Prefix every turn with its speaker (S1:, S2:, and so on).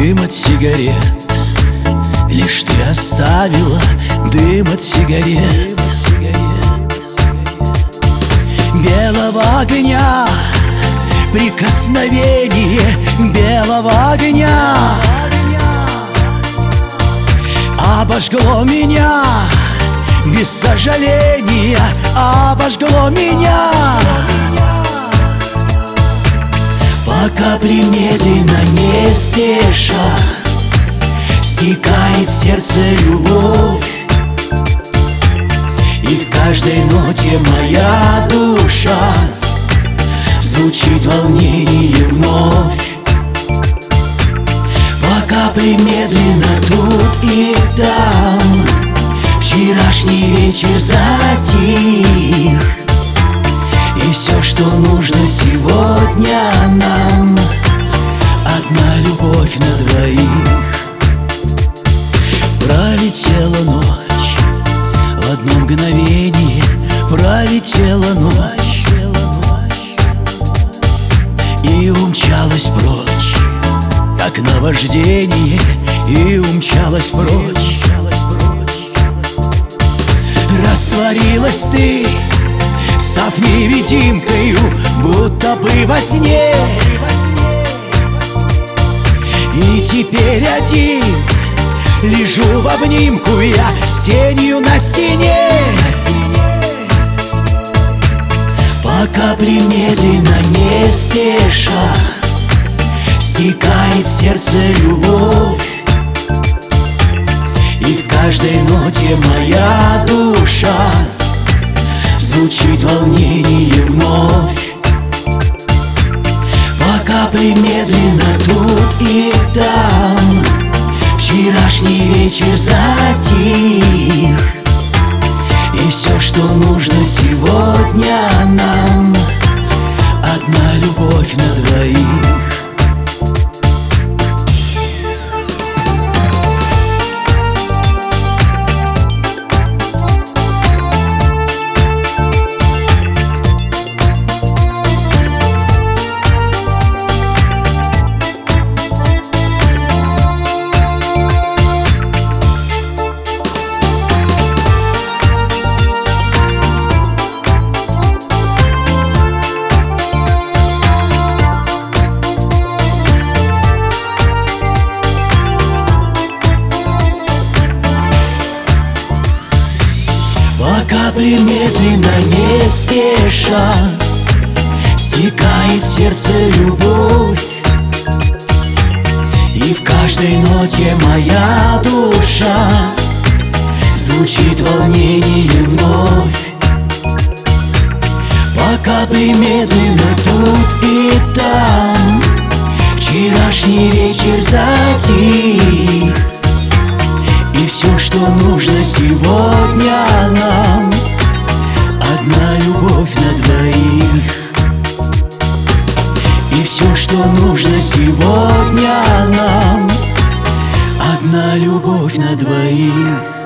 S1: дым от сигарет. Лишь ты оставила дым от сигарет. Белого огня, прикосновение белого огня обожгло меня, без сожаления обожгло меня. По капле медленно, не спеша, стекает в сердце любовь, и в каждой ноте моя душа звучит волнение вновь. По капле медленно тут и там вчерашний вечер затих, и все, что нужно сегодня нам, одна любовь на двоих. Пролетела ночь, в одно мгновение пролетела ночь, и умчалась прочь, как наваждение, и умчалась прочь. Растворилась ты, став невидимкою, будто бы во сне. И теперь один лежу в обнимку я с тенью на стене. По капле медленно, не спеша, стекает в сердце любовь, и в каждой ноте моя душа звучит волнение вновь. По капле медленно тут и там вчерашний вечер затих, и все, что нужно сегодня нам, одна любовь на двоих. По капле медленно, не спеша, стекает в сердце любовь, и в каждой ноте моя душа звучит волнение вновь. По капле медленно тут и там вчерашний вечер затих, и все, что нужно сегодня нам, одна любовь на двоих. И все, что нужно сегодня нам, одна любовь на двоих.